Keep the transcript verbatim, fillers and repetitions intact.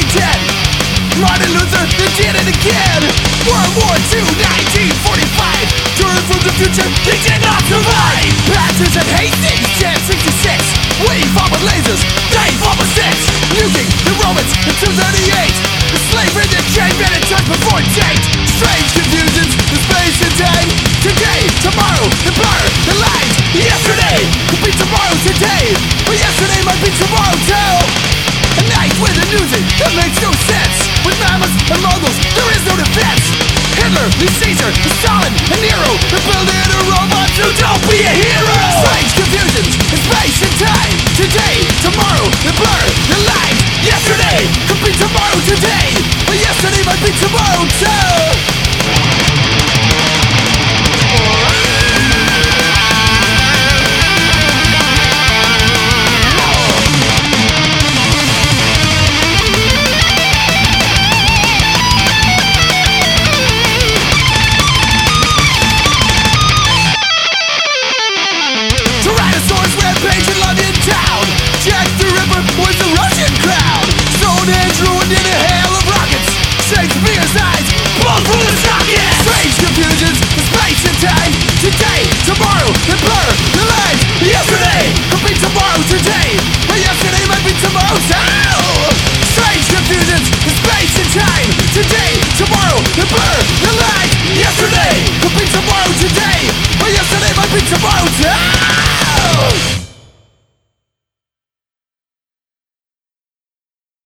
ten. Martin Luther, they did it again. World War Two, nineteen forty-five. Tourists from the future, they did not survive. Patches at Hastings, ten sixty-six. We fought with lasers, they fought with sticks. Nuking the Romans in two thirty-eight. The slavery that came in and took before date. Strange confusions, the space and time. Today, tomorrow, the blur, the lines. Yesterday could be tomorrow today, but yesterday might be tomorrow too. A night with a music that makes no sense. With mammoths and Mongols, there is no defense. Hitler, Lee Caesar, Stalin, and Nero. They're building a robot, so don't be a hero. Strange confusions in space and time. Today, tomorrow, the blur, the lines. Yesterday could be tomorrow today, but yesterday might be tomorrow too. Jack the Ripper was the Russian crowd. Stonehenge ruined in a hail of rockets. Shakespeare's eyes pulled from the socket. Strange confusions in space and time. Today, tomorrow, the blur, the lines. Yesterday could be tomorrow today, but yesterday might be tomorrow too. Strange confusions in space and time. Today, tomorrow, the blur, the lines. Yesterday could be tomorrow today, but yesterday might be tomorrow too.